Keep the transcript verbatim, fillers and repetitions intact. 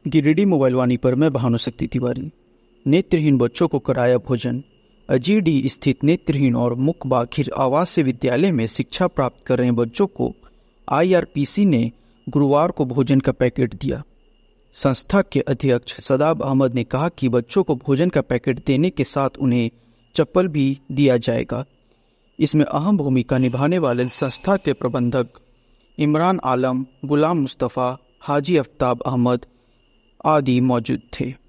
Giridih mobile वाणी पर मैं भानुशक्ति तिवारी। नेत्रहीन बच्चों को कराया भोजन। अजीडीह स्थित नेत्रहीन और मुक बाखिर आवासीय विद्यालय में शिक्षा प्राप्त कर रहे बच्चों को आईआरपीसी ने गुरुवार को भोजन का पैकेट दिया। संस्था के अध्यक्ष सदाब अहमद ने कहा कि बच्चों को भोजन का पैकेट देने के साथ उन्हें चप्पल भी दिया जाएगा। इसमें अहम भूमिका निभाने वाले संस्था के प्रबंधक इमरान आलम, गुलाम मुस्तफ़ा, हाजी आफ्ताब अहमद आदि मौजूद थे।